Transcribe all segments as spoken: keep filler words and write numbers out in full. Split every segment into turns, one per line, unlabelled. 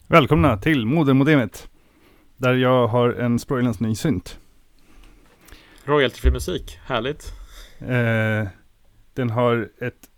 Välkomna till Modermodemet, där jag har en sprojlans ny synt.
Royalty-fri musik, härligt.
Eh, den har ett...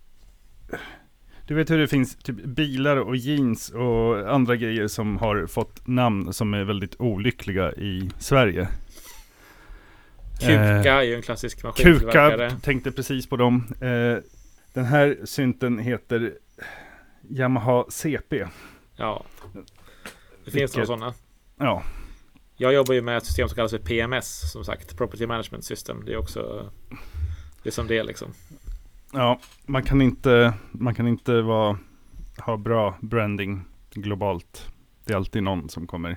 Du vet hur det finns typ bilar och jeans och andra grejer som har fått namn som är väldigt olyckliga i Sverige.
Kuka eh, är ju en klassisk maskintillverkare.
Kuka, tänkte precis på dem. Eh, den här synten heter Yamaha C P.
Ja, det finns några sådana.
Ja.
Jag jobbar ju med ett system som kallas för P M S, som sagt, Property Management System. Det är också det är som det är liksom.
Ja, man kan inte man kan inte vara, ha bra branding globalt. Det är alltid någon som kommer.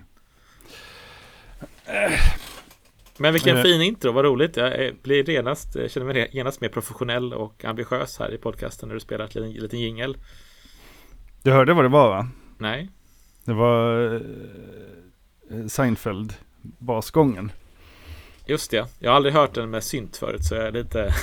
Men vilken äh. fin intro, vad roligt. Jag blir genast, jag känner mig genast mer professionell och ambitiös här i podcasten när du spelar ett liten, liten jingle.
Du hörde vad det var, va?
Nej.
Det var uh, Seinfeld basgången.
Just det, jag har aldrig hört den med synt förut, så jag är lite...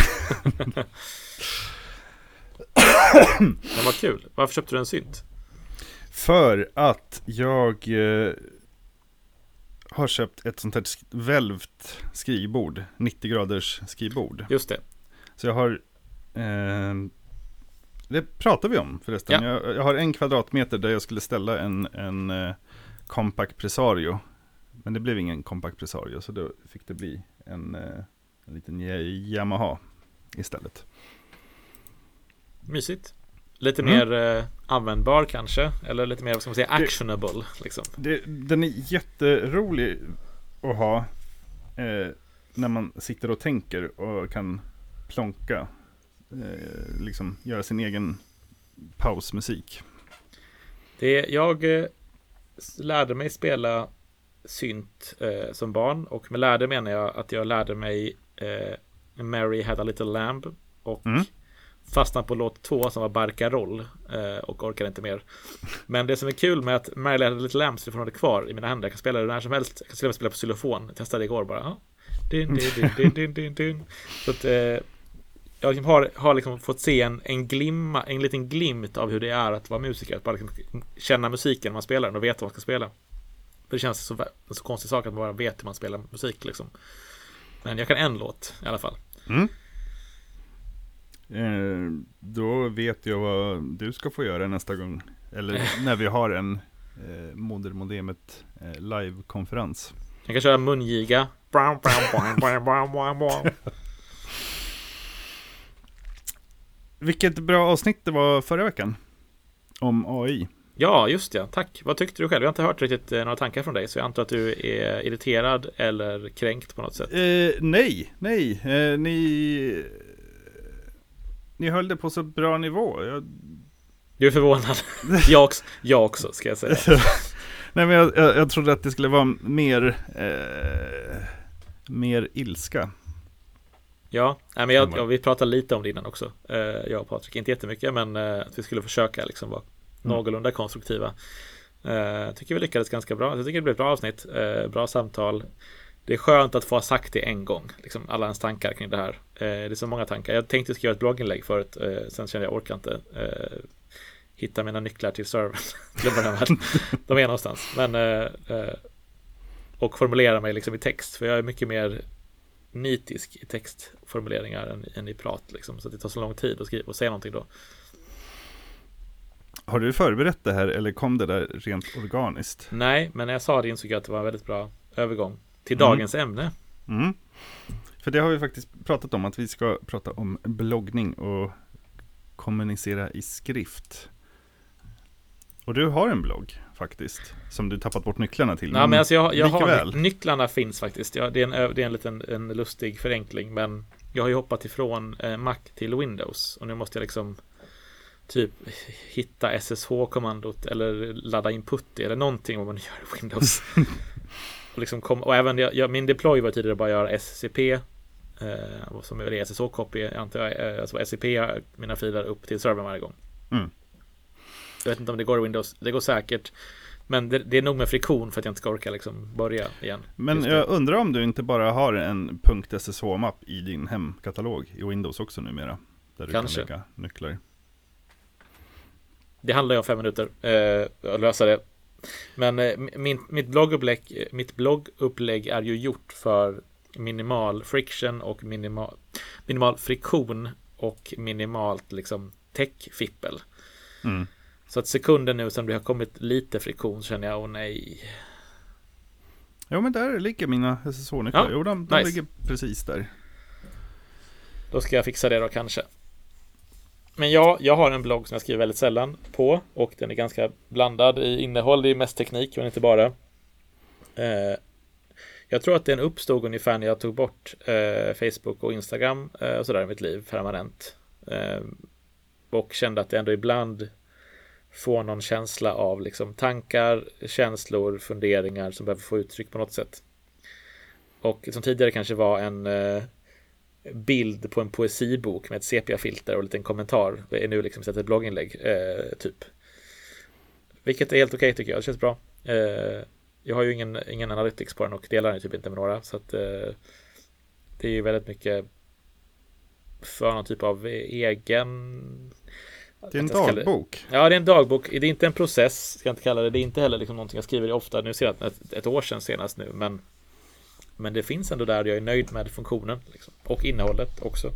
Den var kul. Varför köpte du en synt?
För att jag uh, har köpt ett sånt här sk- välvt skrivbord, nittio graders skrivbord.
Just det.
Så jag har... Uh, det pratar vi om förresten. Ja. Jag, jag har en kvadratmeter där jag skulle ställa en, en uh, Compact Presario. Men det blev ingen Compact Presario, så då fick det bli en, uh, en liten Yamaha istället.
Mysigt. Lite
mm.
mer uh, användbar kanske. Eller lite mer, vad ska man säga, actionable. Det, liksom.
det, den är jätterolig att ha eh, när man sitter och tänker och kan plonka. Eh, liksom göra sin egen pausmusik.
Det, jag eh, lärde mig spela synt eh, som barn, och med lärde menar jag att jag lärde mig eh, Mary Had a Little Lamb och mm. fastnade på låt två som var Barcaroll eh, och orkade inte mer. Men det som är kul med att Mary Had a Little Lamb så får det kvar i mina händer. Jag kan spela det när som helst. Jag kan till och med spela på xylofon. Jag testade igår bara. Ja. Din, din, din, din, din, din, din. Så att eh, jag har, har liksom fått se en, en, glimma, en liten glimt av hur det är att vara musiker. Att bara liksom känna musiken när man spelar den och veta vad man ska spela. För det känns så, en så konstig sak att man bara vet hur man spelar musik. Liksom. Men jag kan en låt i alla fall.
Mm. Eh, då vet jag vad du ska få göra nästa gång. Eller när vi har en eh, Modermodemet eh, live-konferens.
Jag kan köra mungiga.
Vilket bra avsnitt det var förra veckan om A I.
Ja, just det. Tack. Vad tyckte du själv? Jag har inte hört riktigt eh, några tankar från dig, så jag antar att du är irriterad eller kränkt på något sätt.
Eh, nej, nej. Eh, ni, ni höll det på så bra nivå. Jag...
Du är förvånad. jag, också, jag också, ska jag säga.
Nej, men jag, jag, jag trodde att det skulle vara mer, eh, mer ilska.
Ja, nej, men jag, ja, vi pratade lite om det innan också. Uh, jag och Patrik, inte jättemycket, men uh, att vi skulle försöka liksom vara mm. någorlunda konstruktiva. Jag uh, tycker vi lyckades ganska bra. Jag tycker det blev ett bra avsnitt, uh, bra samtal. Det är skönt att få ha sagt det en gång, liksom alla ens tankar kring det här. Uh, det är så många tankar. Jag tänkte skriva ett blogginlägg förut, uh, sen kände jag orkar inte uh, hitta mina nycklar till servern. De är någonstans. Men, uh, uh, och formulera mig liksom i text, för jag är mycket mer nitisk i textformuleringar än, än i prat liksom, så att det tar så lång tid att skriva och säga någonting då.
Har du förberett det här eller kom det där rent organiskt?
Nej, men när jag sa det insåg jag att det var en väldigt bra övergång till mm. dagens ämne.
Mm. För det har vi faktiskt pratat om, att vi ska prata om bloggning och kommunicera i skrift. Och du har en blogg faktiskt, som du tappat bort nycklarna till.
Nej, men, men alltså jag, jag har, nycklarna finns faktiskt. Ja, det är en, det är en liten en lustig förenkling, men jag har ju hoppat ifrån eh, Mac till Windows, och nu måste jag liksom typ hitta S S H-kommandot eller ladda in putty eller någonting vad man gör i Windows. och, liksom kom, och även jag, jag, min deploy var tidigare bara att göra S C P eh, som är S S H-copy, antar jag, eh, alltså S C P mina filer upp till servern varje gång. Mm. Jag vet inte om det går i Windows. Det går säkert. Men det, det är nog med friktion för att jag inte ska orka liksom börja igen.
Men jag undrar om du inte bara har en .ssh-mapp i din hemkatalog i Windows också numera. Där du
Kanske.
kan lägga nycklar.
det handlar ju om fem minuter eh, att lösa det. Men eh, min, mitt bloggupplägg mitt bloggupplägg är ju gjort för minimal friction och minimal, minimal friktion och minimalt liksom tech-fippel.
Mm.
Så att sekunden nu som det har kommit lite friktion så känner jag, åh nej.
Jo, men där ligger mina S S H-nycklar.
Ja,
jo, de, de
nice.
ligger precis där.
Då ska jag fixa det då kanske. Men ja, jag har en blogg som jag skriver väldigt sällan på. Och den är ganska blandad i innehåll. Det är mest teknik, men inte bara. Eh, jag tror att den uppstod ungefär när jag tog bort eh, Facebook och Instagram eh, och sådär i mitt liv permanent. Eh, och kände att det ändå ibland får någon känsla av liksom tankar, känslor, funderingar som behöver få uttryck på något sätt. Och som tidigare kanske var en eh, bild på en poesibok med ett sepia-filter och en liten kommentar är nu liksom ett blogginlägg eh, typ. Vilket är helt okej tycker jag, det känns bra. Eh, jag har ju ingen, ingen analytics på den och delar den typ inte med några, så att eh, det är ju väldigt mycket för någon typ av egen...
Det är en dagbok.
Det. Ja, det är en dagbok. Det är inte en process, ska jag inte kalla det. Det är inte heller liksom någonting jag skriver ofta. Nu ser jag ett, ett år sedan senast nu, men men det finns ändå där jag är nöjd med funktionen liksom. Och innehållet också.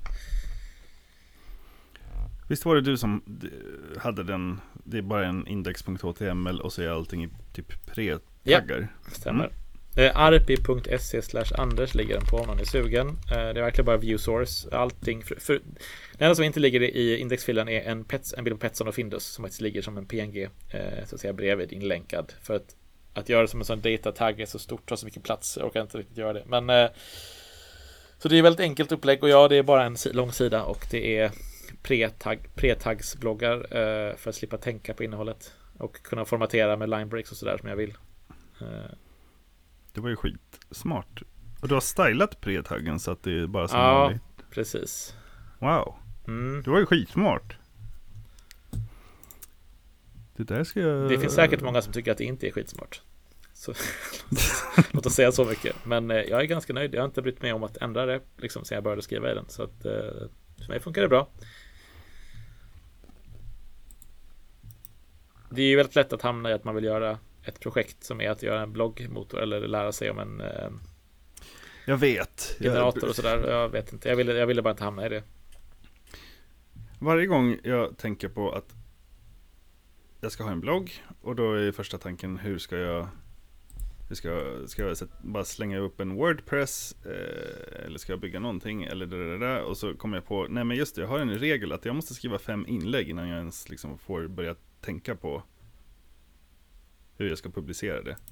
Visst var det du som hade den, det är bara en index punkt h t m l och så är allting i typ pre-taggar.
Ja, stämmer. Mm. Eh, arpi punkt se slash anders ligger den på om man är sugen. Eh, det är verkligen bara view source. Allting för, för, det enda som inte ligger i indexfilen är en, pets, en bild på Petson och Findus som faktiskt ligger som en P N G eh, så att säga bredvid inlänkad. För att, att göra det som en sån data-tagg är så stort, tar så mycket plats. Jag orkar inte riktigt göra det. Men eh, så det är väldigt enkelt upplägg och ja, det är bara en lång sida och det är pre-tagg, pre-taggsbloggar eh, för att slippa tänka på innehållet och kunna formatera med line breaks och sådär som jag vill. Eh,
Det var ju skitsmart. Och du har stylat pre-taggen så att det är bara som
ja,
vanligt.
precis.
Wow.
Mm.
Det var ju skitsmart. Det där ska jag...
Det finns säkert många som tycker att det inte är skitsmart. Så låt oss säga så mycket. Men eh, jag är ganska nöjd. Jag har inte brytt mig om att ändra det liksom sen jag började skriva i den. Så att eh, för mig funkar det bra. Det är ju väldigt lätt att hamna i att man vill göra ett projekt som är att göra en bloggmotor eller lära sig om en eh,
jag vet
generator och sådär. Jag vet inte. Jag ville, jag ville bara inte hamna i det.
Varje gång jag tänker på att jag ska ha en blogg och då är första tanken hur ska jag hur ska jag, ska jag bara slänga upp en WordPress eh, eller ska jag bygga någonting eller det där och så kommer jag på nej men just det, jag har en regel att jag måste skriva fem inlägg innan jag ens liksom får börja tänka på hur jag ska publicera det.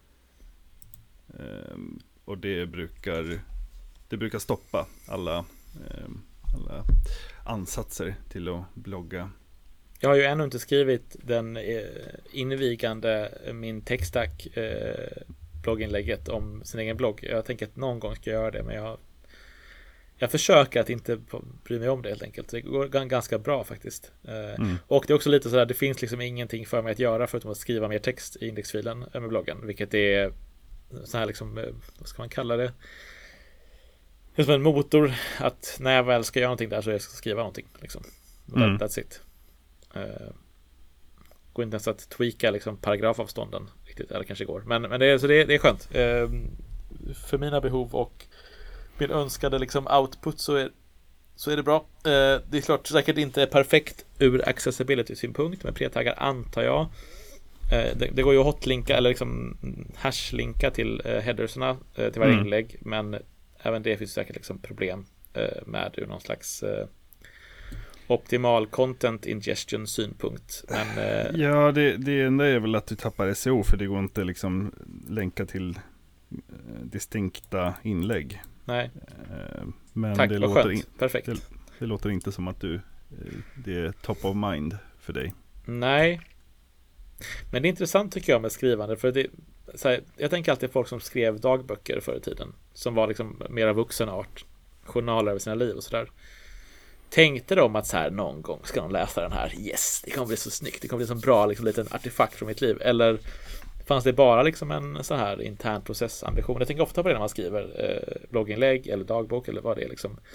Um, och det brukar det brukar stoppa alla um, alla ansatser till att blogga.
Jag har ju ännu inte skrivit den eh, invigande min techstack eh, blogginlägget om sin egen blogg. Jag tänker att någon gång ska jag göra det, men jag jag försöker att inte bry mig om det helt enkelt. Det går ganska bra faktiskt. Mm. Och det är också lite sådär, det finns liksom ingenting för mig att göra förutom att skriva mer text i indexfilen med bloggen, vilket är så här liksom, vad ska man kalla det? Det är som en motor att när jag väl ska göra någonting där så jag ska skriva någonting liksom. Mm. That's it. Uh, går inte ens att tweaka liksom paragrafavstånden riktigt, eller kanske går. Men, men det, är, så det, det är skönt. Uh, för mina behov och min önskade liksom output så är, så är det bra. Uh, det är klart säkert inte perfekt ur accessibility-synpunkt, men pre-taggar antar jag. Uh, det, det går ju att hotlinka eller liksom hashlinka till uh, headersarna uh, till varje mm. inlägg, men även det finns säkert liksom problem uh, med ur någon slags uh, optimal content ingestion synpunkt. Men, uh,
ja, det, det enda är väl att du tappar S E O för det går inte liksom länka till uh, distinkta inlägg.
Nej.
Uh, men
Tack,
det
vad
låter
skönt.
In,
Perfekt.
Det, det låter inte som att du uh, det är top of mind för dig.
Nej. Men det är intressant tycker jag med skrivande, för det, så här, jag tänker alltid folk som skrev dagböcker förr i tiden, som var liksom mera vuxenart, journaler över sina liv och sådär. Tänkte de att så här, någon gång ska de läsa den här, yes, det kommer bli så snyggt, det kommer bli så bra liksom, liten artefakt från mitt liv, eller fanns det bara liksom en så här intern processambition? Jag tänker ofta på det när man skriver eh, blogginlägg eller dagbok eller vad det är liksom.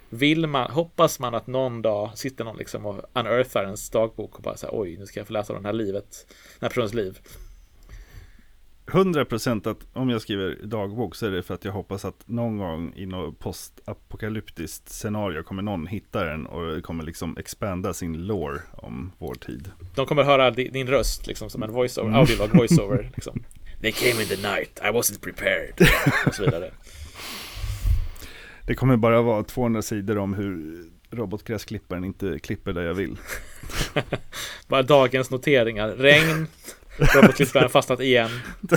vill man, hoppas man att någon dag sitter någon liksom och unearthar ens dagbok och bara så här, oj, nu ska jag få läsa om den här livet, den här personens liv.
hundra procent att om jag skriver dagbok så är det för att jag hoppas att någon gång i något postapokalyptiskt scenario kommer någon hitta den och kommer liksom expanda sin lore om vår tid.
De kommer höra din röst liksom som en voiceover, mm. audiolog voiceover liksom. They came in the night, I wasn't prepared och så vidare.
Det kommer bara vara tvåhundra sidor om hur robotgräsklipparen inte klipper där jag vill.
Bara dagens noteringar. Regn, robotklipparen fastnat igen.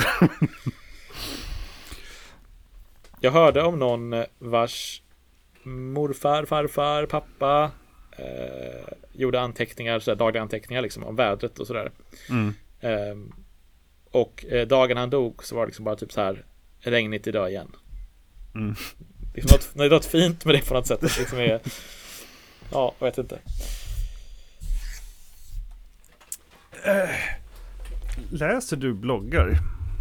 Jag hörde om någon vars morfar, farfar, pappa eh, gjorde anteckningar, så där, dagliga anteckningar liksom, om vädret och sådär. Mm. Eh, och eh, dagen han dog så var det liksom bara typ så här, regnigt idag igen. Mm. Liksom något, det är något fint med det på något sätt. Liksom är, ja, jag vet inte.
Äh, läser du bloggar?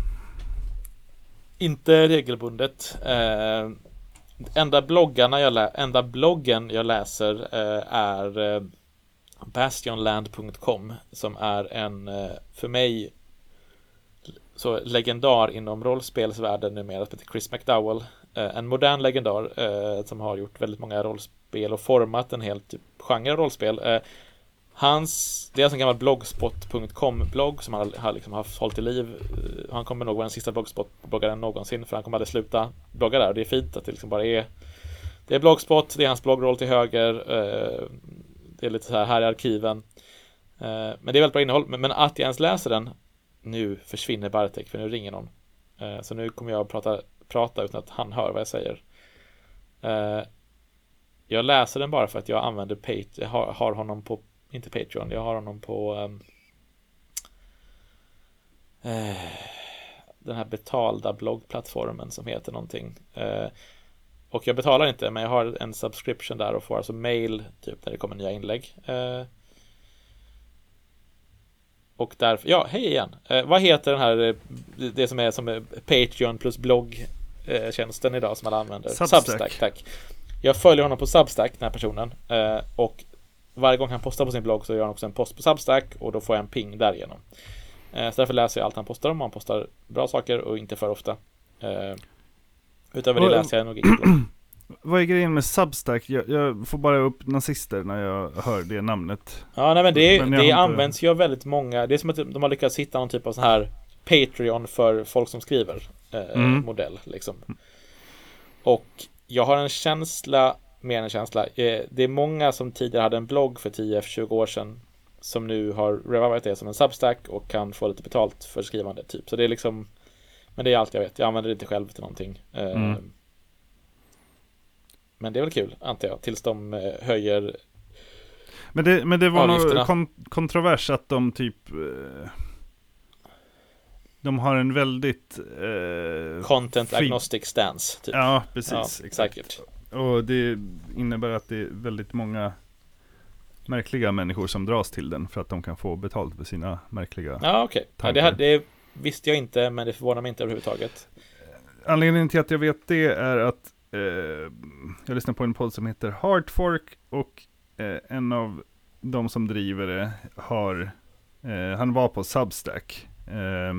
Inte regelbundet. Eh, enda bloggarna jag lä- enda bloggen jag läser eh, är eh, bastionland punkt com, som är en eh, för mig så legendar inom rollspelsvärlden numera, som heter Chris McDowell. Eh, en modern legendar eh, som har gjort väldigt många rollspel och format en hel typ genre rollspel. Eh, hans, det är alltså en gammal blogspot punkt com-blogg som han har liksom haft hållit i liv. Uh, han kommer nog vara den sista blogspot-bloggaren någonsin, för han kommer aldrig sluta blogga där. Och det är fint att det liksom bara är det är blogspot, det är hans bloggroll till höger, uh, det är lite så här, här i arkiven. Uh, men det är väldigt bra innehåll. Men, men att jag ens läser den, nu försvinner Bartek, för nu ringer någon. Uh, så nu kommer jag att prata, prata utan att han hör vad jag säger. Uh, jag läser den bara för att jag använder Patreon, jag har, har honom på inte Patreon, jag har honom på um, eh, den här betalda bloggplattformen som heter någonting. Eh, och jag betalar inte, men jag har en subscription där och får alltså mail typ när det kommer nya inlägg. Eh, och därför, ja, hej igen. Eh, vad heter den här, det som är som är Patreon plus bloggtjänsten eh, idag som alla använder?
Substack.
Substack, tack. Jag följer honom på Substack, den här personen. Eh, och varje gång han postar på sin blogg så gör han också en post på Substack, och då får jag en ping därigenom. Eh, så därför läser jag allt han postar om. Han postar bra saker och inte för ofta. Eh, utöver det läser jag nog inget blogg.
Vad är grejen med Substack? Jag, jag får bara upp nazister när jag hör det namnet.
Ja, nej, men det, men det
inte...
används ju av väldigt många. Det är som att de har lyckats hitta någon typ av sån här Patreon för folk som skriver eh, mm. modell liksom. Och jag har en känsla mer än en känsla. Det är många som tidigare hade en blogg för tio till tjugo år sedan som nu har revivat det som en Substack och kan få lite betalt för skrivande typ. Så det är liksom, men det är allt jag vet. Jag använder det inte själv till någonting. Mm. Men det är väl kul, antar jag, tills de höjer. Men det,
men det var någon kon- kontrovers att de typ de har en väldigt eh,
content
fri...
agnostic stance typ.
Ja, precis,
ja,
exakt.
Säkert.
Och det innebär att det är väldigt många märkliga människor som dras till den för att de kan få betalt för sina märkliga
Ja, okej. Okay. Ja, det, här, det visste jag inte, men det förvånar mig inte överhuvudtaget.
Anledningen till att jag vet det är att eh, jag lyssnar på en podd som heter Hardfork, och eh, en av de som driver det har eh, han var på Substack. Eh,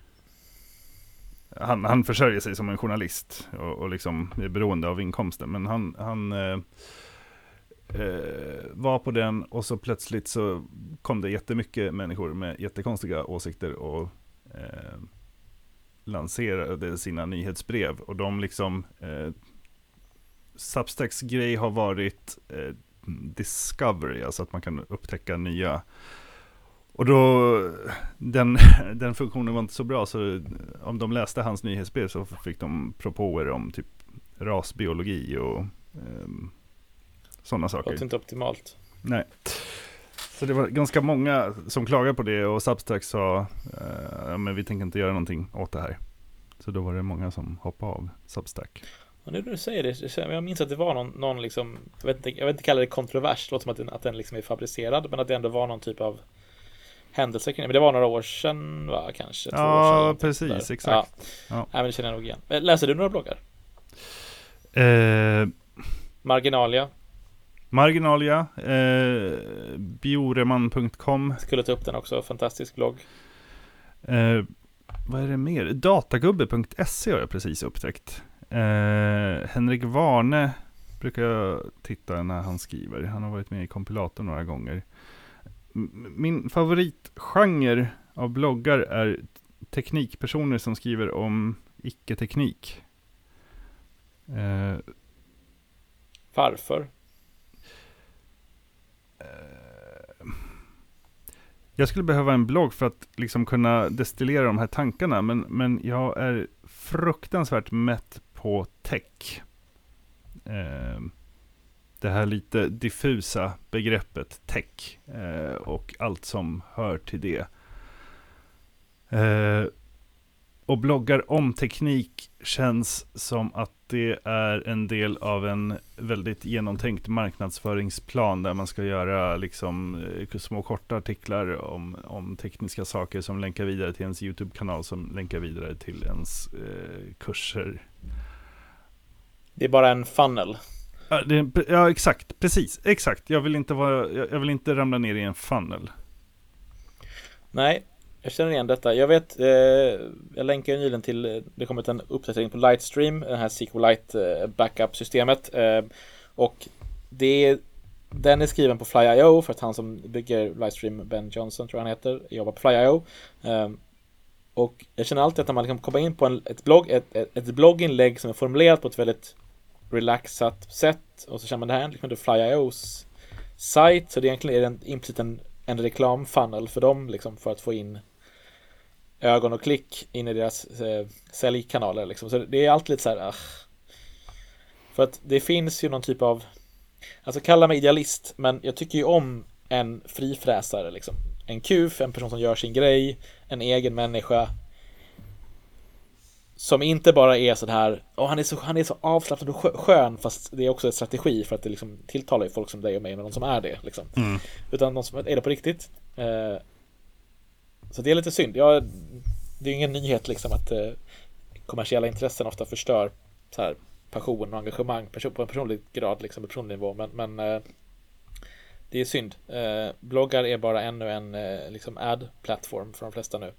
Han, han försörjer sig som en journalist och, och liksom är beroende av inkomsten. Men han, han eh, eh, var på den, och så plötsligt så kom det jättemycket människor med jättekonstiga åsikter och eh, lanserade sina nyhetsbrev. Och de liksom eh, Substacks grej har varit eh, discovery, alltså att man kan upptäcka nya. Och då, den, den funktionen var inte så bra, så om de läste hans nyhetsbrev så fick de propåer om typ rasbiologi och eh, sådana saker.
Det var inte optimalt.
Nej. Så det var ganska många som klagade på det, och Substack sa eh, men vi tänker inte göra någonting åt det här. Så då var det många som hoppade av Substack.
Och nu när du säger det, jag minns att det var någon, någon liksom, jag vet, inte, jag vet inte kalla det kontrovers, det låter som att den, att den liksom är fabricerad, men att det ändå var någon typ av händelse. Men det var några år sedan, va? Kanske två
ja,
år sedan.
Precis, där. Exakt.
Ja. Ja. Ja, men det känner jag nog igen. Läser du några bloggar?
Eh...
Marginalia?
Marginalia, eh, bioreman punkt com.
Skulle ta upp den också, fantastisk blogg.
Eh, vad är det mer? Datagubbe punkt se har jag precis upptäckt. Eh, Henrik Warne brukar jag titta när han skriver. Han har varit med i kompilator några gånger. M- min favoritgenre av bloggar är teknikpersoner som skriver om icke-teknik. Eh,
Varför?
Jag skulle behöva en blogg för att liksom kunna destillera de här tankarna, men, men jag är fruktansvärt mätt på tech. Eh, det här lite diffusa begreppet tech eh, och allt som hör till det. Eh, och bloggar om teknik känns som att det är en del av en väldigt genomtänkt marknadsföringsplan där man ska göra liksom små korta artiklar om, om tekniska saker som länkar vidare till ens YouTube-kanal, som länkar vidare till ens eh, kurser.
Det är bara en funnel.
Ja, det, ja, exakt. Precis. Exakt. Jag vill inte vara, jag, jag vill inte ramla ner i en funnel.
Nej, jag känner igen detta. Jag vet, eh, jag länkar ju nyligen till, det kommit en uppdatering på Lightstream, den här SQLite eh, backup-systemet. Eh, och det är, den är skriven på Fly punkt i o för att han som bygger Lightstream, Ben Johnson tror jag han heter, jobbar på Fly punkt i o. Eh, och jag känner alltid att när man kan komma in på en, ett, blogg, ett, ett, ett blogginlägg som är formulerat på ett väldigt relaxat sätt, och så känner man det här liksom Fly punkt i o:s sajt, så det egentligen är det en, implicit en, en reklamfunnel för dem liksom, för att få in ögon och klick in i deras eh, säljkanaler liksom. Så det är alltid lite så här ach. För att det finns ju någon typ av, alltså kalla mig idealist, men jag tycker ju om en frifräsare liksom. En kuf, en person som gör sin grej, en egen människa som inte bara är så här, åh, han är så han är så avslappnad och skön, fast det är också en strategi för att det liksom tilltalar ju folk som dig och mig, med någon som är det liksom.
Mm.
Utan någon som är det på riktigt. Eh, så det är lite synd. Jag, det är ingen nyhet liksom att eh, kommersiella intressen ofta förstör så här passion och engagemang person, på en personlig grad liksom, på personlig nivå, men, men eh, det är synd. Eh, bloggar är bara ännu en eh, liksom ad-plattform för de flesta nu.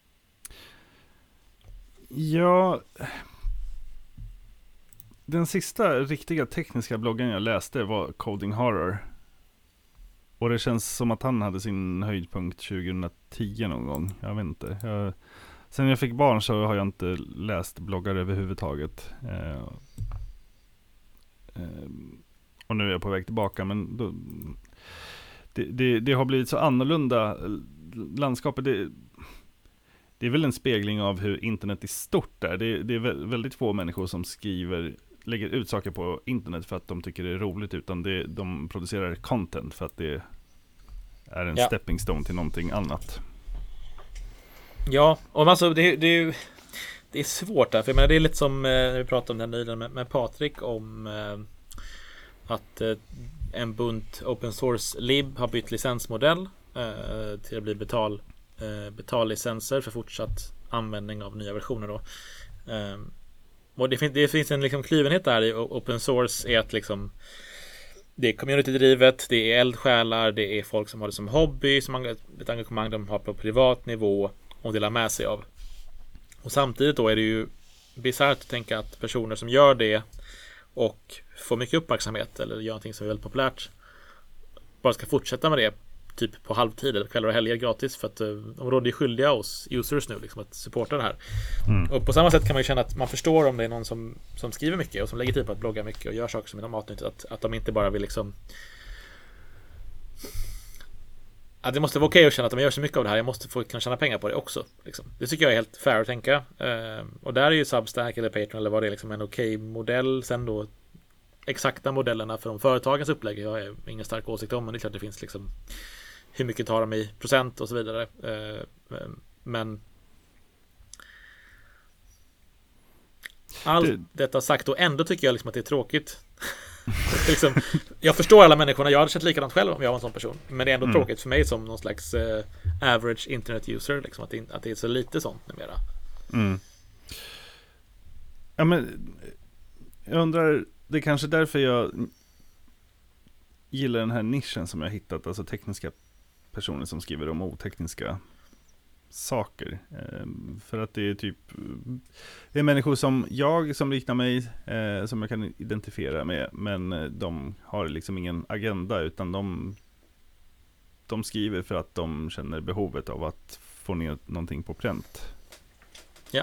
Ja, den sista riktiga tekniska bloggen jag läste var Coding Horror. Och det känns som att han hade sin höjdpunkt tjugohundratio någon gång. Jag vet inte. Jag, sen jag fick barn så har jag inte läst bloggar överhuvudtaget. Eh, eh, och nu är jag på väg tillbaka, men då, det, det, det har blivit så annorlunda. Landskapet, det, det är väl en spegling av hur internet i stort är. Det, det är väldigt få människor som skriver, lägger ut saker på internet för att de tycker det är roligt, utan det, de producerar content för att det är en
ja.
stepping stone till någonting annat.
Ja, och alltså det, det är ju det är svårt där, för jag menar, det är lite som när vi pratade om den nyligen med, med Patrik om eh, att eh, en bunt open source lib har bytt licensmodell eh, till att bli betal eh, betallicenser för fortsatt användning av nya versioner då. Eh, och det finns, det finns en liksom kluvenhet där i open source, är att liksom det är community-drivet, det är eldsjälar, det är folk som har det som hobby, som har ett engagemang de har på privat nivå och delar med sig av. Och samtidigt då är det ju bisarrt att tänka att personer som gör det och får mycket uppmärksamhet eller gör någonting som är väldigt populärt bara ska fortsätta med det typ på halvtid eller kvällar och helger gratis, för att uh, de råder ju skyldiga oss users nu liksom att supporta det här. Mm. Och på samma sätt kan man ju känna att man förstår om det är någon som, som skriver mycket och som lägger tid på att blogga mycket och gör saker som är normalt nyttigt, att, att de inte bara vill liksom att det måste vara okej att känna att de gör så mycket av det här, jag måste få kunna tjäna pengar på det också liksom. Det tycker jag är helt fair att tänka. Uh, och där är ju Substack eller Patreon eller vad det är liksom en okej modell. Sen då exakta modellerna för de företagens upplägg jag har ingen stark åsikt om, men det är klart det finns liksom hur mycket tar de i procent och så vidare. Uh, men allt detta sagt, och ändå tycker jag liksom att det är tråkigt. liksom, jag förstår alla människorna, jag hade sett likadant själv om jag var en sån person, men det är ändå mm. tråkigt för mig som någon slags uh, average internet user liksom, att, det, att det är så lite sånt numera.
Mm. Ja, men jag undrar, det är kanske därför jag gillar den här nischen som jag hittat, alltså tekniska personer som skriver om otekniska saker. Eh, för att det är typ det är människor som jag som liknar mig, eh, som jag kan identifiera med, men de har liksom ingen agenda, utan de de skriver för att de känner behovet av att få ner någonting på pränt.
Ja.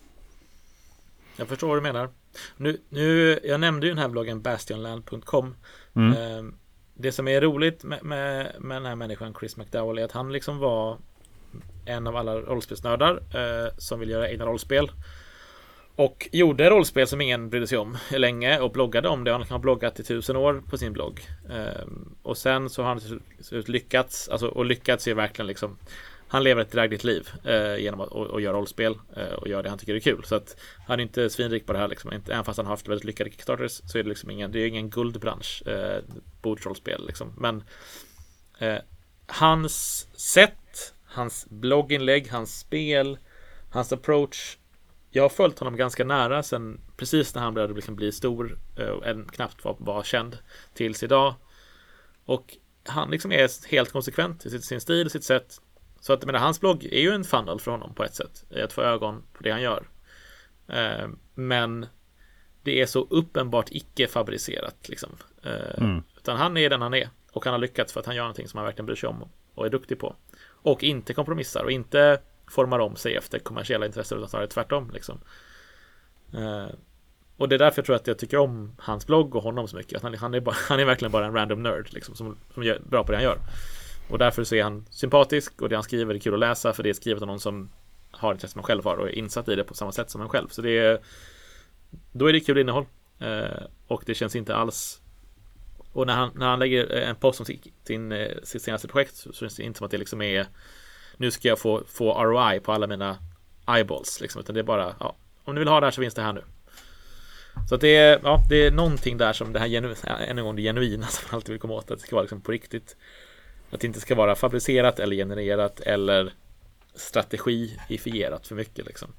Jag förstår vad du menar. Nu, nu, jag nämnde ju den här bloggen bastionland punkt com.
Mm.
Eh, det som är roligt med, med, med den här människan Chris McDowell är att han liksom var en av alla rollspelsnördar eh, som vill göra egna rollspel. Och gjorde rollspel som ingen brydde sig om länge och bloggade om det. Han har bloggat i tusen år på sin blogg. Um, och sen så har han lyckats, alltså, och lyckats är verkligen liksom, han lever ett drägligt liv uh, genom att och, och göra rollspel uh, och göra det han tycker är kul. Så att han är inte svinrik på det här liksom. Inte, även fast han har haft väldigt lyckade Kickstarters så är det liksom ingen, det är ingen guldbransch, uh, bordsrollspel liksom. Men uh, hans sätt, hans blogginlägg, hans spel, hans approach, jag har följt honom ganska nära sen precis när han började liksom bli stor och än knappt var, var känd tills idag. Och han liksom är helt konsekvent i sin stil och sitt sätt. Så att, menar, hans blogg är ju en funnel för honom på ett sätt. Att få ögon på det han gör. Eh, men det är så uppenbart icke-fabricerat liksom. Eh, mm. Utan han är den han är. Och han har lyckats för att han gör någonting som han verkligen bryr sig om och är duktig på. Och inte kompromissar och inte formar om sig efter kommersiella intressen, utan snarare tvärtom liksom. Uh, och det är därför jag tror att jag tycker om hans blogg och honom så mycket. Att han, han, är, bara, han är verkligen bara en random nerd liksom, som, som är bra på det han gör. Och därför så är han sympatisk och det han skriver är kul att läsa, för det är skrivet av någon som har intresse som man själv har och är insatt i det på samma sätt som man själv. Så det är, då är det kul innehåll. Uh, och det känns inte alls. Och när han, när han lägger en post om sin, sin, sitt senaste projekt så känns det inte som att det liksom är nu ska jag få, få R O I på alla mina eyeballs liksom, utan det är bara, ja, om ni vill ha det här så finns det här nu. Så att det är, ja, det är någonting där som det här genu, än en gång det genuina som man alltid vill komma åt, att det ska vara liksom på riktigt, att det inte ska vara fabricerat eller genererat eller strategifierat för mycket liksom.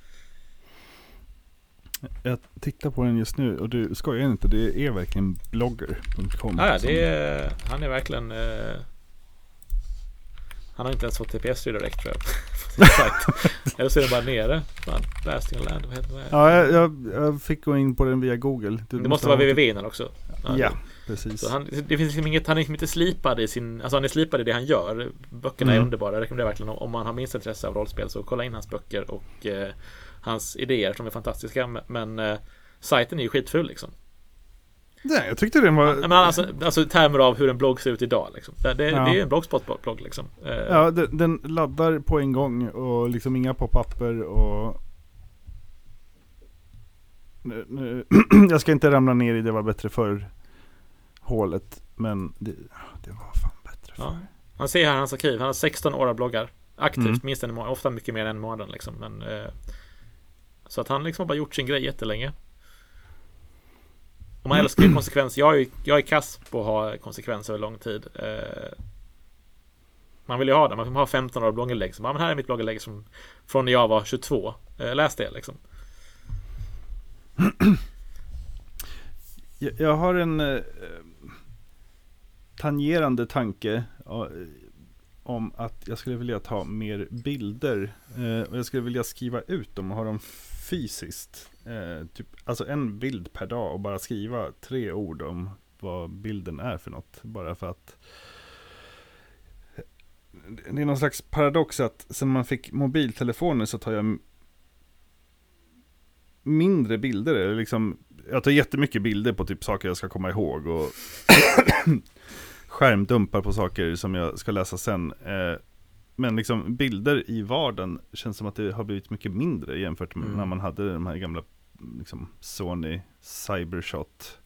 Jag tittar på den just nu och du skojar inte, det är verkligen blogger punkt com.
Ja, det är, han är verkligen eh, han har inte ens fått T P S direkt tror jag. Eller så är det bara nere. Bastionland, vad heter det?
Ja, jag, jag, jag fick gå in på den via Google. Du
det måste, måste vara www innan också.
Ja, ja precis.
Så han, det finns liksom inget, han är liksom inte slipad i sin, alltså han är slipad i det han gör. Böckerna mm. är underbara. Jag rekommenderar verkligen om man har minst intresse av rollspel så kolla in hans böcker och eh, hans idéer som är fantastiska. Men eh, sajten är ju skitfull liksom.
Nej, jag tyckte den var...
Men alltså, alltså i termer av hur en blogg ser ut idag liksom. Det, det, ja. det är ju en bloggspot-blogg liksom.
Ja, den, den laddar på en gång och liksom inga pop-upper och... Nu, nu, jag ska inte ramla ner i det var bättre för hålet, men det, det var fan bättre för.
Ja. Man ser här hans arkiv, han har sexton år av bloggar aktivt, mm. minst en månad, ofta mycket mer än en månad liksom. Men, eh, så att han liksom har bara gjort sin grej jättelänge. Och man älskar ju konsekvens. Jag är, jag är kass på att ha konsekvens över lång tid. Eh, man vill ju ha det. Man har femton år av blogginlägg. Så man, men här är mitt blogginlägg som, från när jag var tjugotvå. Eh, läs det liksom.
Jag, jag har en eh, tangerande tanke eh, om att jag skulle vilja ta mer bilder. Eh, och jag skulle vilja skriva ut dem och ha dem fysiskt. Eh, typ, alltså en bild per dag och bara skriva tre ord om vad bilden är för något. Bara för att det är någon slags paradox att sen man fick mobiltelefoner så tar jag mindre bilder. Eller liksom, jag tar jättemycket bilder på typ saker jag ska komma ihåg och skärmdumpar på saker som jag ska läsa sen. Eh, Men liksom bilder i vardagen känns som att det har blivit mycket mindre jämfört med mm. när man hade de här gamla liksom Sony Cybershot.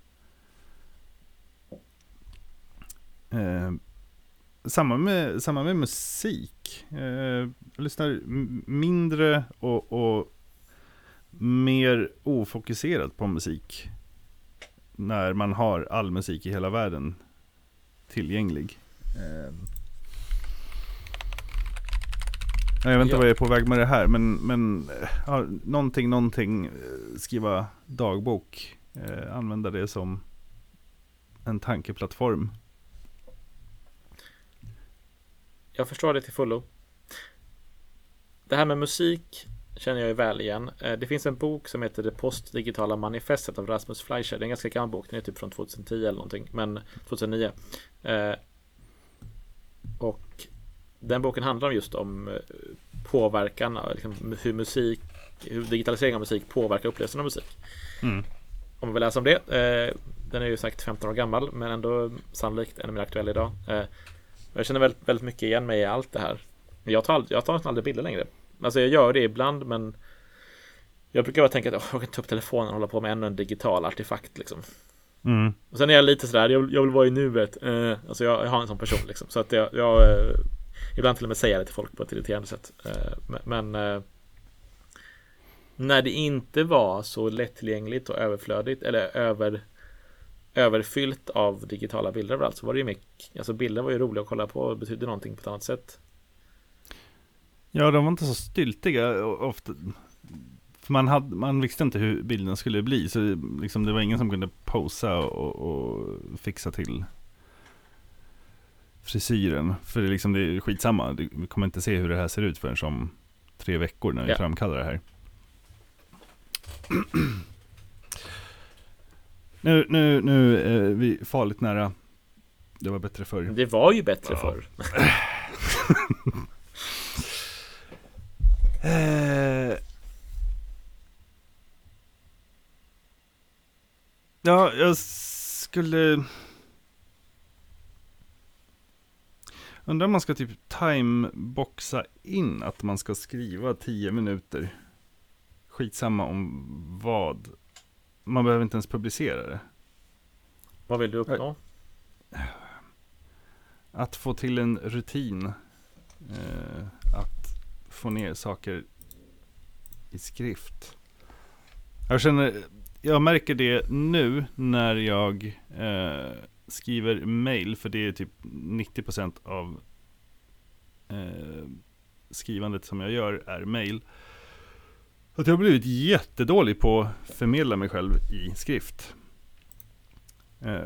Eh, samma, med, samma med musik. Eh, jag lyssnar m- mindre och, och mer ofokuserat på musik när man har all musik i hela världen tillgänglig. Eh, Jag vet inte ja. vad jag är på väg med det här, men, men ja, någonting, någonting, skriva dagbok, eh, använda det som en tankeplattform
jag förstår det till fullo. Det här med musik känner jag ju väl igen. Det finns en bok som heter Det postdigitala manifestet av Rasmus Fleischer. Det är en ganska gammal bok, den är typ från tjugohundratio eller någonting, men tjugohundranio. Eh, och den boken handlar just om påverkan, liksom hur musik, hur digitalisering av musik påverkar upplevelsen av musik. Mm. Om man vill läsa om det, eh, den är ju sagt femton år gammal, men ändå sannolikt ännu mer aktuell idag. Eh, jag känner väldigt, väldigt mycket igen mig i allt det här. Jag tar, aldrig, jag tar aldrig bilder längre. Alltså jag gör det ibland, men jag brukar bara tänka att oh, jag kan ta upp telefonen och hålla på med ännu en digital artefakt liksom.
Mm.
Och sen är jag lite sådär, jag, jag vill vara i nuet. Eh, alltså jag, jag har en sån person liksom. Så att jag, jag eh, ibland till och med säger det till folk på ett irriterande sätt. Eh, men eh, när det inte var så lättillgängligt och överflödigt eller över överfyllt av digitala bilder överallt, så var det ju mycket, alltså bilder var ju roliga att kolla på och betydde någonting på ett annat sätt.
Ja, de var inte så styltiga ofta. För man, hade, man visste inte hur bilden skulle bli, så liksom, det var ingen som kunde posa och, och fixa till frisyren. För det, liksom, det är skitsamma, vi kommer inte se hur det här ser ut förrän om tre veckor när vi ja. framkallar det här. Nu, nu, nu är vi farligt nära. Det var bättre förr.
Det var ju bättre ja. förr.
eh, ja, jag skulle... Undrar om man ska typ timeboxa in att man ska skriva tio minuter. Skitsamma om vad. Man behöver inte ens publicera det.
Vad vill du uppnå?
Att få till en rutin. Eh, att få ner saker i skrift. Jag känner, jag märker det nu när jag eh, skriver mail, för det är typ nittio procent av eh, skrivandet som jag gör är mail. Att jag har blivit jättedålig på att förmedla mig själv i skrift. Eh,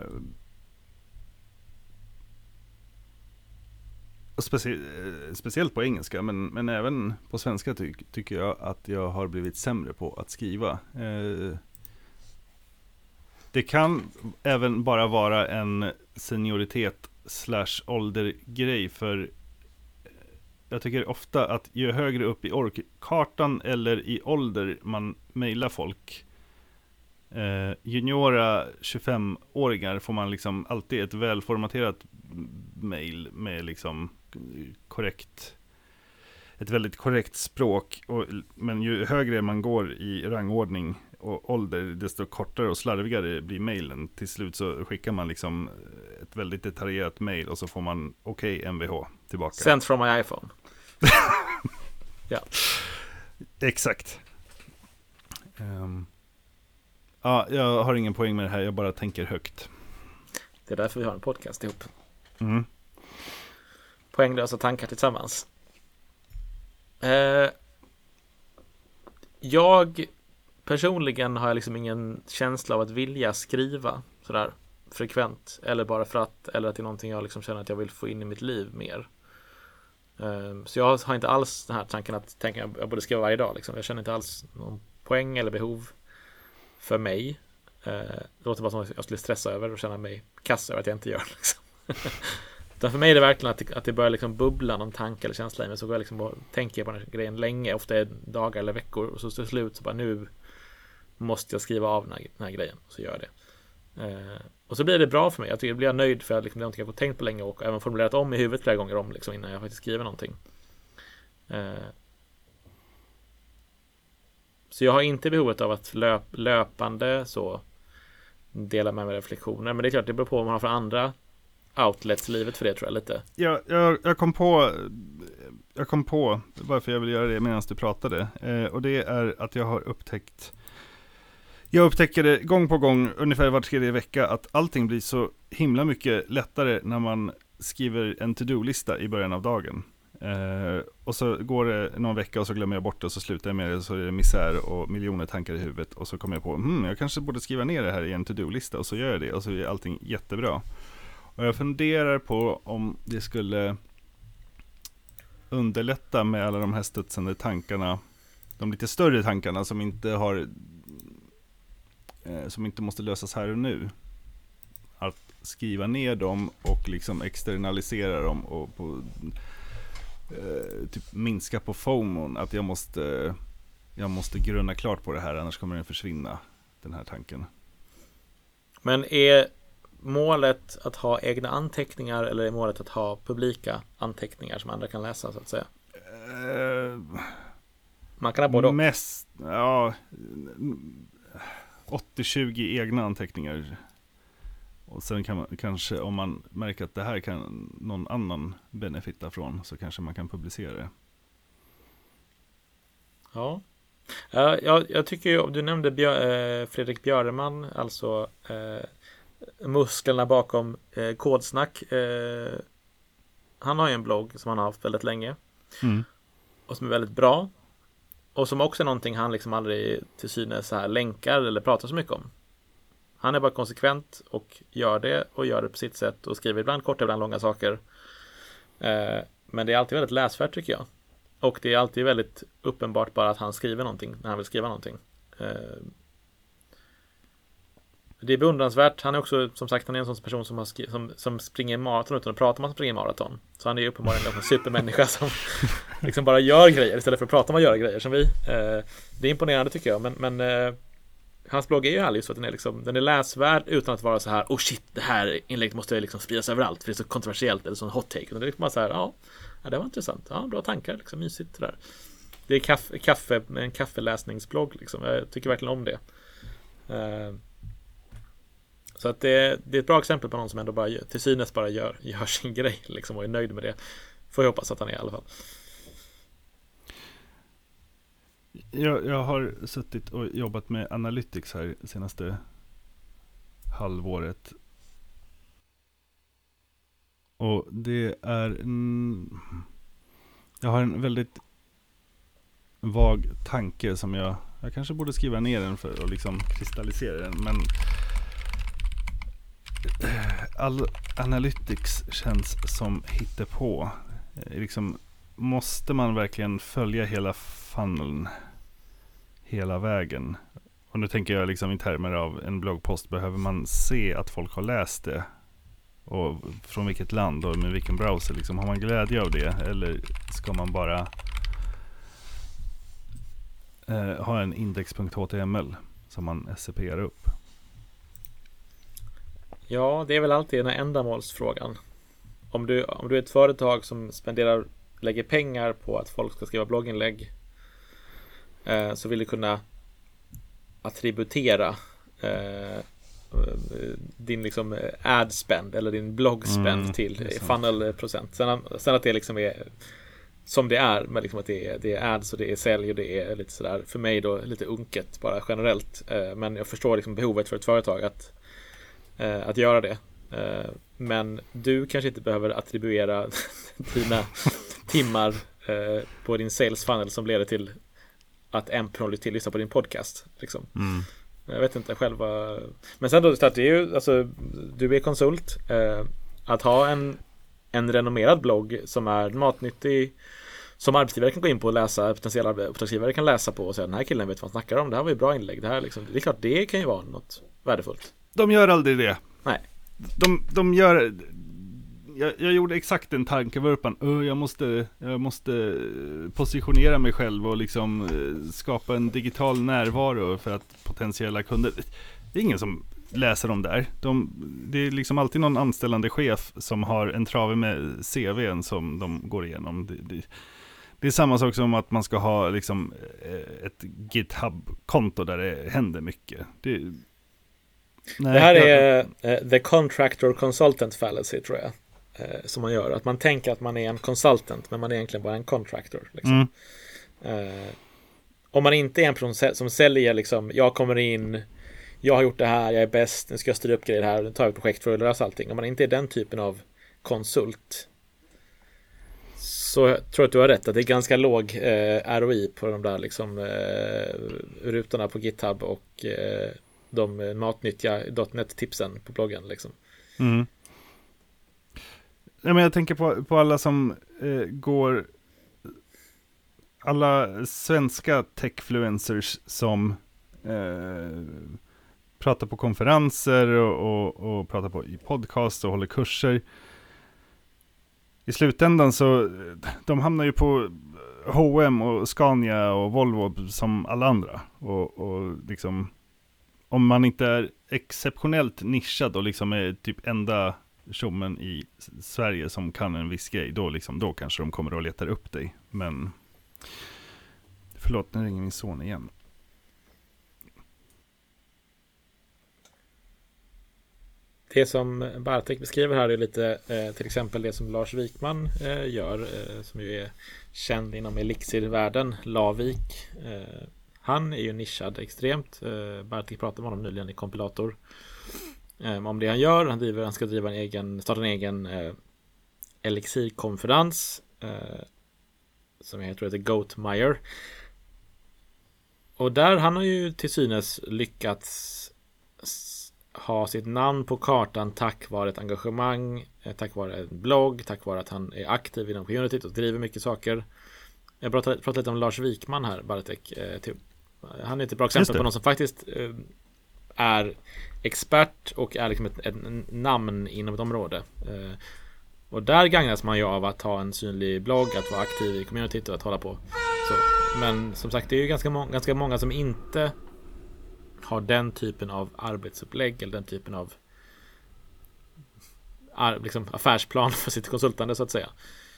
specie- speciellt på engelska, men, men även på svenska ty- tycker jag att jag har blivit sämre på att skriva. Eh, det kan även bara vara en senioritet slash åldergrej, för jag tycker ofta att ju högre upp i orkkartan eller i ålder man mejlar folk, eh, juniora tjugofemåringar får man liksom alltid ett välformaterat mejl med liksom korrekt, ett väldigt korrekt språk, och, men ju högre man går i rangordning och ålder, desto kortare och slarvigare blir mejlen. Till slut så skickar man liksom ett väldigt detaljerat mejl och så får man okej okay, M V H tillbaka.
Sent from my iPhone. Ja.
Exakt. Um, ja, jag har ingen poäng med det här, jag bara tänker högt.
Det är därför vi har en podcast ihop.
Mm.
Poänglösa tankar tillsammans. Eh, jag personligen har jag liksom ingen känsla av att vilja skriva sådär frekvent, eller bara för att, eller att det är någonting jag liksom känner att jag vill få in i mitt liv mer. Um, så jag har inte alls den här tanken att tänka att jag borde skriva varje dag liksom. Jag känner inte alls någon poäng eller behov för mig. Uh, det låter bara som att jag skulle stressa över och känna mig kass över att jag inte gör liksom. Utan för mig är det verkligen att det, att det börjar liksom bubbla någon tanke eller känsla i mig, så går jag liksom och tänker på den här grejen länge, ofta är dagar eller veckor, och så till slut så bara nu måste jag skriva av den här, den här grejen, och så gör jag det. Uh, och så blir det bra för mig. Jag tycker jag blir nöjd för att liksom, det är någonting jag har tänkt på länge och även formulerat om i huvudet flera gånger om liksom, innan jag faktiskt skriver någonting. Uh, så jag har inte behovet av att löp, löpande så dela med mig reflektioner, men det är klart det beror på vad man har för andra outlets i livet för det, tror jag lite.
Ja, jag, jag kom på jag kom på varför jag vill göra det medan du pratade, uh, och det är att jag har upptäckt Jag upptäcker det gång på gång, ungefär var tredje vecka, att allting blir så himla mycket lättare när man skriver en to-do-lista i början av dagen. Eh, och så går det någon vecka och så glömmer jag bort det och så slutar jag med det, så är det misär och miljoner tankar i huvudet. Och så kommer jag på, hmm, jag kanske borde skriva ner det här i en to-do-lista, och så gör jag det, och så är allting jättebra. Och jag funderar på om det skulle underlätta med alla de här studsande tankarna, de lite större tankarna som inte har eh, som inte måste lösas här och nu, att skriva ner dem och liksom externalisera dem och på, eh, typ minska på FOMOn, att jag måste jag måste grunna klart på det här, annars kommer den försvinna, den här tanken.
Men är målet att ha egna anteckningar eller är målet att ha publika anteckningar som andra kan läsa, så att säga?
Uh,
Man kan ha både och.
Mest, ja, åttio tjugo egna anteckningar. Och sen kan man kanske, om man märker att det här kan någon annan benefitta från, så kanske man kan publicera det.
Ja. Uh, jag, jag tycker ju, du nämnde Björ, uh, Fredrik Björneman, alltså uh, musklerna bakom uh, Kodsnack. Uh, han har ju en blogg som han har haft väldigt länge.
Mm.
Och som är väldigt bra. Och som också är någonting han liksom aldrig till synes så här länkar eller pratar så mycket om. Han är bara konsekvent och gör det och gör det på sitt sätt och skriver ibland korta, ibland långa saker. Uh, men det är alltid väldigt läsvärt, tycker jag. Och det är alltid väldigt uppenbart bara att han skriver någonting när han vill skriva någonting. Det är beundransvärt. Han är också, som sagt, han är en sån person som, har skri- som, som springer maraton utan att prata om att han springer maraton. Så han är uppenbarligen en supermänniska som liksom bara gör grejer istället för att prata om att göra grejer som vi. Det är imponerande, tycker jag. Men, men hans blogg är ju härlig, så att den är, liksom, den är läsvärd utan att vara så här: oh shit, det här inlägget måste liksom spridas överallt för det är så kontroversiellt eller så en hot take. Utan det är liksom bara så här, ja, ja, det var intressant. Ja, bra tankar, liksom, mysigt där. Det är kaffe, kaffe, en kaffeläsningsblogg liksom. Jag tycker verkligen om det. Uh, så att det, det är ett bra exempel på någon som ändå bara till synes bara gör, gör sin grej liksom, och är nöjd med det. Får jag hoppas att han är i alla fall.
Jag, jag har suttit och jobbat med Analytics här senaste halvåret. Och det är en, jag har en väldigt vag tanke som jag jag kanske borde skriva ner den för att liksom kristallisera den, men all Analytics känns som hittepå. Liksom, måste man verkligen följa hela funneln hela vägen? Och nu tänker jag liksom i termer av en bloggpost, behöver man se att folk har läst det? Och från vilket land och med vilken browser liksom, har man glädje av det? Eller ska man bara eh, ha en index.html som man S C P-ar upp?
Ja, det är väl alltid den här ändamålsfrågan. Om du, om du är ett företag som spenderar, lägger pengar på att folk ska skriva blogginlägg, eh, så vill du kunna attributera eh, din liksom ad spend eller din blogg spend mm, till funnel procent. Sen, sen att det liksom är som det är, med liksom att det är, det är ads och det är sälj och det är lite sådär, för mig då lite unket bara generellt. Eh, men jag förstår liksom behovet för ett företag att eh, att göra det. Eh, men du kanske inte behöver attribuera dina timmar eh, på din sales funnel som leder till att en person till lyssna på din podcast liksom. Mm. Jag vet inte själva. Men sen då, det är ju, alltså, du är konsult. Eh, att ha en, en renommerad blogg som är matnyttig, som arbetsgivare kan gå in på och läsa, potentiella uppdragsgivare kan läsa på och säga, den här killen vet vad han snackar om, det här var ju bra inlägg, det här liksom, det är klart, det kan ju vara något värdefullt.
De gör aldrig det.
Nej.
De, de gör jag, jag gjorde exakt en tankevurpan. Uh, jag måste jag måste positionera mig själv och liksom uh, skapa en digital närvaro för att potentiella kunder. Det är ingen som läser om där. De, det är liksom alltid någon anställande chef som har en trave med C V:n som de går igenom. Det, det, det är samma sak som att man ska ha liksom ett GitHub-konto där det händer mycket. Det, nej,
det här
jag,
är uh, the contractor consultant fallacy, tror jag. Som man gör, att man tänker att man är en consultant men man är egentligen bara en contractor liksom. mm. uh, Om man inte är en person som säljer liksom, jag kommer in, jag har gjort det här, jag är bäst, nu ska jag styra upp grejer här, nu tar jag ett projekt för att lösa allting. Om man inte är den typen av konsult, så jag tror att du har rätt att det är ganska låg uh, R O I på de där liksom uh, rutorna på GitHub och uh, de matnyttiga .net-tipsen på bloggen liksom.
Mm. Ja, men jag tänker på, på alla som eh, går alla svenska techfluencers som eh, pratar på konferenser och, och, och pratar på i podcast och håller kurser. I slutändan så de hamnar ju på H och M och Scania och Volvo som alla andra. Och, och liksom, om man inte är exceptionellt nischad och liksom är typ enda tjommen i Sverige som kan en viss grej, då, liksom, då kanske de kommer och letar upp dig. Men förlåt, nu ringer min son igen.
Det som Bartek beskriver här är lite eh, till exempel det som Lars Wikman eh, gör, eh, som ju är känd inom elixirvärlden, Lavik. Eh, han är ju nischad extremt. Eh, Bartek pratade med honom nyligen i Kompilator eh, om det han gör. Han, driver, han ska driva en egen, starta en egen eh, elixirkonferens eh, som jag tror heter Goatmire. Och där han har ju till synes lyckats ha sitt namn på kartan tack vare ett engagemang, tack vare en blogg, tack vare att han är aktiv inom communityt och driver mycket saker. Jag pratade, pratade lite om Lars Wikman här, Bartek. Typ. Han är ett bra exempel på någon som faktiskt är expert och är liksom ett, ett namn inom ett område. Och där gagnas man ju av att ha en synlig blogg, att vara aktiv i communityt och att hålla på. Så, men som sagt, det är ju ganska, må- ganska många som inte har den typen av arbetsupplägg eller den typen av ar- liksom affärsplan för sitt konsultande, så att säga.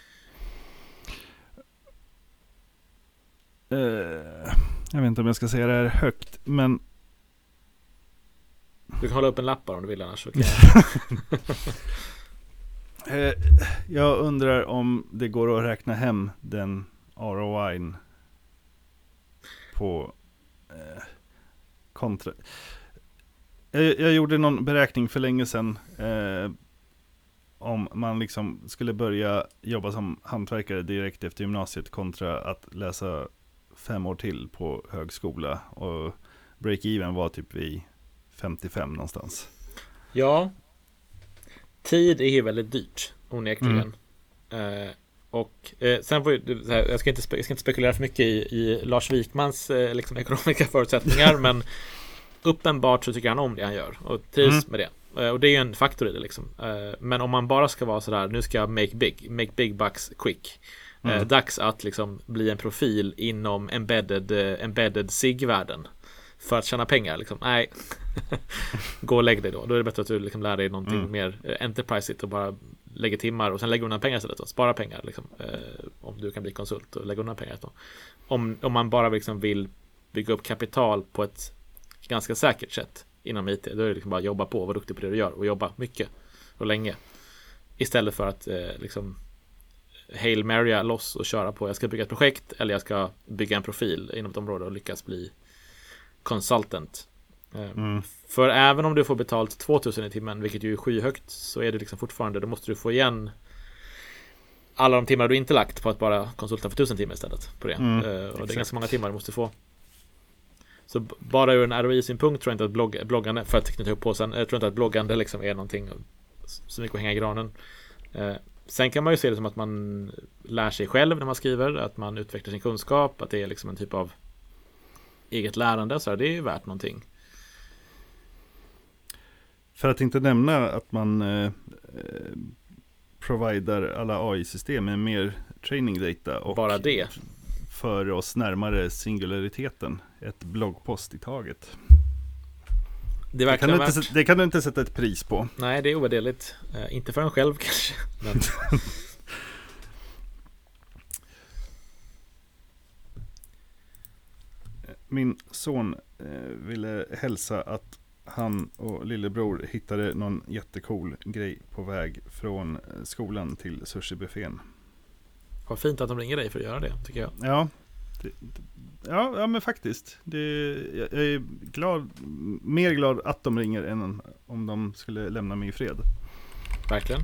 Uh, jag vet inte om jag ska säga det här högt, men
du kan hålla upp en lapp bara om du vill, annars så kan
jag... uh, jag undrar om det går att räkna hem den R O I på uh, kontra. Jag, jag gjorde någon beräkning för länge sedan eh, om man liksom skulle börja jobba som hantverkare direkt efter gymnasiet kontra att läsa fem år till på högskola, och break-even var typ vid femtiofem någonstans.
Ja, tid är ju väldigt dyrt onekligen. Mm. Eh, och eh, sen får ju, så här, jag, ska inte spe, jag ska inte spekulera för mycket i, i Lars Wikmans eh, liksom ekonomiska förutsättningar, men uppenbart så tycker han om det han gör och trivs mm. med det. Eh, och det är ju en faktor i det liksom. Eh, men om man bara ska vara sådär, nu ska jag make big, make big bucks quick. Mm. Eh, dags att liksom bli en profil inom embedded, eh, embedded S I G-världen för att tjäna pengar liksom. Nej, gå och lägg dig då. Då är det bättre att du liksom lär dig någonting mm. mer eh, enterprise-igt och bara lägger timmar och sen lägger undan pengar istället och spara pengar liksom. Eh, om du kan bli konsult och lägga undan pengar då. Om, om man bara liksom vill bygga upp kapital på ett ganska säkert sätt inom I T, då är det liksom bara jobba på och vara duktig på det du gör och jobba mycket och länge, istället för att eh, liksom Hail Marya loss och köra på jag ska bygga ett projekt eller jag ska bygga en profil inom ett område och lyckas bli consultant. Mm. För även om du får betalt tvåtusen i timmen, vilket ju är skyhögt, så är det liksom fortfarande, då måste du få igen alla de timmar du inte lagt på att bara konsulta för tusen timmar istället på det. Mm, uh, och det är ganska många timmar du måste få. Så b- bara ur en R O I-synpunkt tror jag inte att blogg- bloggande, för att knyta ihop på sen, jag tror inte att bloggande liksom är någonting så mycket att hänga i granen. Uh, sen kan man ju se det som att man lär sig själv när man skriver, att man utvecklar sin kunskap, att det är liksom en typ av eget lärande, så det är ju värt någonting.
För att inte nämna att man eh, providar alla A I-system med mer training data och
bara det
för oss närmare singulariteten, ett bloggpost i taget. Det, det, kan du inte, det kan du inte sätta ett pris på.
Nej, det är ovärderligt. Eh, inte för en själv kanske. Men...
Min son eh, ville hälsa att han och lillebror hittade någon jättecool grej på väg från skolan till sushibuffén.
Vad fint att de ringer dig för att göra det, tycker jag.
Ja, det, ja, ja men faktiskt. Det, jag är glad, mer glad att de ringer än om de skulle lämna mig i fred.
Verkligen.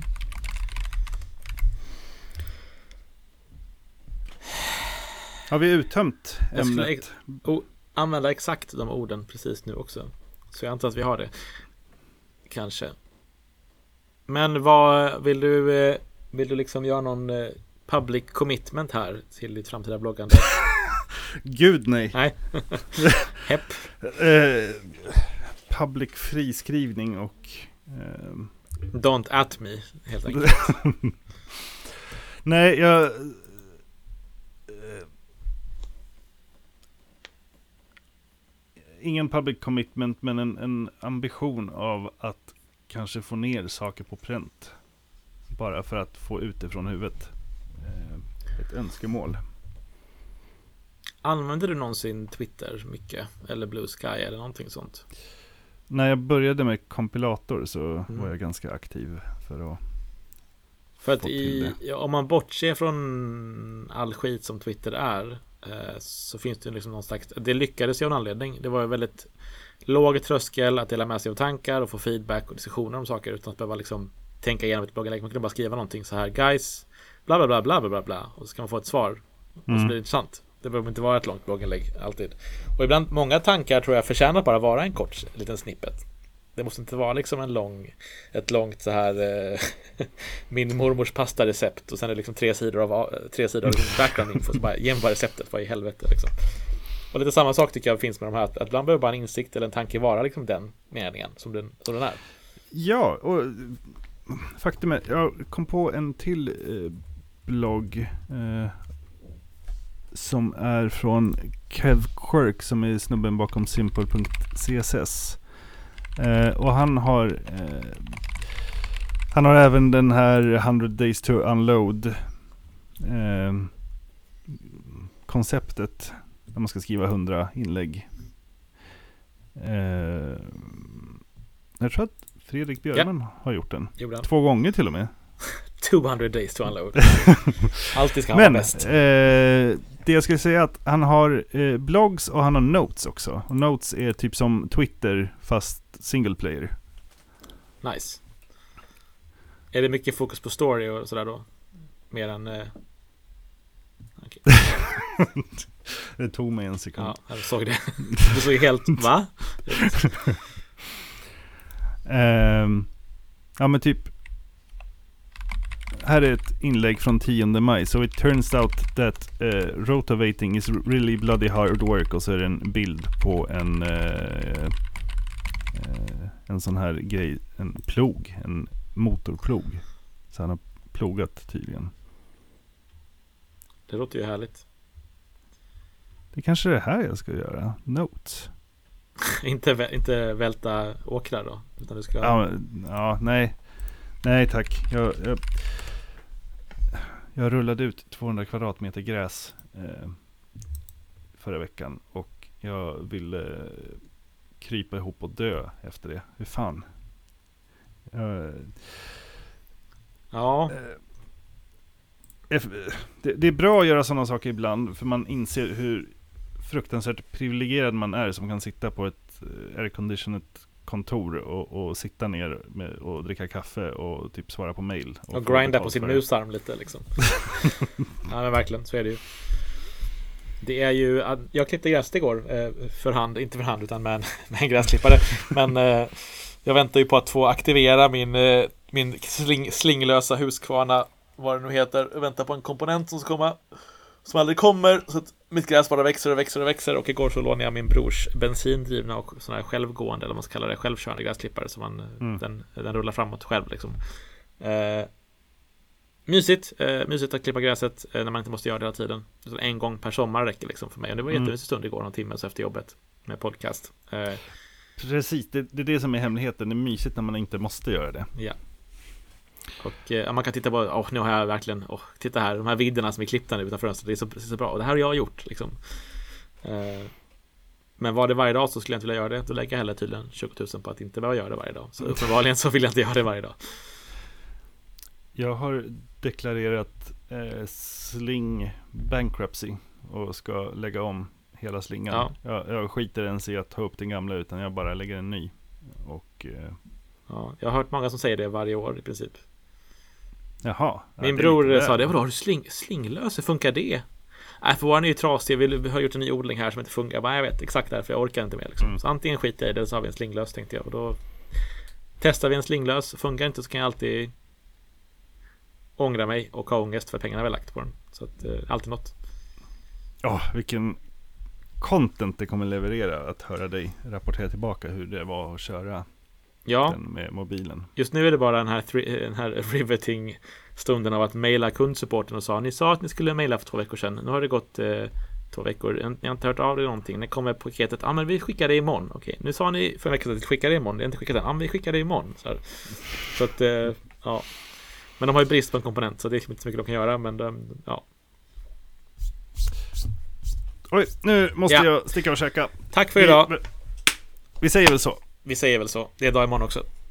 Har vi uttömt
jag
ämnet?
Jag skulle o- använda exakt de orden precis nu också. Så jag antar att vi har det. Kanske. Men vad vill du vill du liksom göra någon public commitment här till ditt framtida bloggande?
Gud nej.
Nej. Hepp.
eh, public friskrivning och eh,
Don't at me, helt enkelt.
Nej, jag eh, ingen public commitment, men en, en ambition av att kanske få ner saker på pränt. Bara för att få ut det från huvudet. Eh, ett önskemål.
Använder du någonsin Twitter mycket? Eller Blue Sky eller någonting sånt?
När jag började med kompilator så
Mm.
var jag ganska aktiv för att
För att
få till
i,
det.
ja, om man bortser från all skit som Twitter är, eh, så finns det liksom någon slags, det lyckades ju av en anledning. Det var ju väldigt låg tröskel att dela med sig av tankar och få feedback och diskussioner om saker utan att behöva liksom tänka igenom ett blogginlägg. Man kunde bara skriva någonting så här: guys, bla bla bla bla bla bla bla, och så kan man få ett svar och så
Mm.
blir det intressant. Det behöver inte vara ett långt blogginlägg alltid. Och ibland, många tankar tror jag förtjänar att bara vara en kort liten snippet. Det måste inte vara liksom en lång, ett långt så här eh, min mormors pastarecept och sen är det liksom tre sidor av tre sidor av background info, så bara ge mig bara receptet, vad i helvete liksom. Och lite samma sak tycker jag finns med de här, att, att ibland behöver bara en insikt eller en tanke vara liksom den meningen som den, som den är.
Ja, och faktum är, jag kom på en till eh, blogg eh, som är från Kev Quirk, som är snubben bakom simple punkt c s s. Eh, och han har eh, han har även den här hundred days to unload eh, konceptet där man ska skriva hundra inlägg. Eh, jag tror att Fredrik Björman ja. har gjort den. Två gånger till och med.
tvåhundra days to unload. Alltid ska han
Men,
vara bäst.
Eh, det jag skulle säga är att han har eh, blogs och han har notes också. Och notes är typ som Twitter fast single player.
Nice. Är det mycket fokus på story och sådär då? Mer än... Eh... Okay.
Det tog mig en sekund.
Ja, jag såg det. Du såg helt... Va?
um, ja men typ... Här är ett inlägg från tionde maj. So it turns out that uh, rotavating is really bloody hard work. Och så är det en bild på en uh, uh, en sån här grej, en plog, en motorplog. Så han har plogat tydligen.
Det låter ju härligt.
Det kanske är det här jag ska göra. Notes.
inte, vä- inte välta åkrar då? Utan du ska...
Ja, ja nej. Nej tack. Jag, jag, jag rullade ut tvåhundra kvadratmeter gräs eh, förra veckan. Och jag ville eh, krypa ihop och dö efter det. Hur fan? Jag,
ja.
Eh, det, det är bra att göra sådana saker ibland. För man inser hur fruktansvärt privilegierad man är som kan sitta på ett airconditioned kontor och, och sitta ner med, och dricka kaffe och typ svara på mail.
Och, och grinda på sin musarm lite liksom. Ja men verkligen, så är det ju. Det är ju, jag klippte gräset igår eh, för hand, inte för hand utan med en, med en gräsklippare. Men eh, jag väntar ju på att få aktivera min, eh, min sling, slinglösa Husqvarna, vad det nu heter. Jag väntar på en komponent som ska komma, som aldrig kommer, så att mitt gräs bara växer och växer och växer. Och igår så lånade jag min brors bensindrivna och sån här självgående, eller man ska kalla det, självkörande gräsklippare, så man, mm. den, den rullar framåt själv liksom. Eh, mysigt, eh, mysigt att klippa gräset eh, när man inte måste göra det hela tiden. Så en gång per sommar räcker liksom för mig. Och det var en mm. jättemysig stund igår, någon timme så efter jobbet med podcast. Eh,
Precis, det, det är det som är hemligheten. Det är mysigt när man inte måste göra det.
Ja. Och eh, man kan titta på, oh, nu har jag verkligen, oh, titta här, de här vidderna som är klippta nu utanför fönstret, det är så, det är så bra. Och det här har jag gjort liksom. Eh, men var det varje dag så skulle jag inte vilja göra det. Då lägger jag hellre tydligen tjugo tusen på att inte behöva göra det varje dag. Så uppenbarligen så vill jag inte göra det varje dag.
Jag har deklarerat eh, sling bankruptcy och ska lägga om hela slingan. Ja. Jag, jag skiter ens i att ta upp den gamla, utan jag bara lägger en ny. Och, eh...
ja, jag har hört många som säger det varje år i princip.
Jaha.
Min ja, bror det sa det, vadå, har du sling, slinglös, hur funkar det? Nej, för våran är ju trasig, vi, vi har gjort en ny odling här som inte funkar. Jag, bara, jag vet exakt därför, jag orkar inte mer liksom. Mm. Så antingen skiter jag i det, så har vi en slinglös, tänkte jag. Och då testar vi en slinglös, funkar inte så kan jag alltid ångra mig och ha ångest för pengarna vi har lagt på den. Så att, eh, alltid något.
Ja, oh, vilken content det kommer leverera att höra dig rapportera tillbaka hur det var att köra
ja.
den med mobilen.
Just nu är det bara den här, three, den här riveting stunden av att mejla kundsupporten och sa, ni sa att ni skulle mejla för två veckor sedan. Nu har det gått eh, två veckor. Ni har inte hört av det någonting. När kommer paketet? Ja, ah, men vi skickar det imorgon. Okej, nu sa ni för en vecka sedan att vi skickar det imorgon. Det är inte skickat än. Ja, ah, men vi skickar det imorgon. Så, här. Så att, eh, ja. Men de har ju brist på en komponent, så det är inte så mycket de kan göra, men de, ja.
Oj, nu måste
ja.
jag sticka och käka.
Tack för idag.
Vi, vi säger väl så.
Vi säger väl så. Det är dag imorgon också.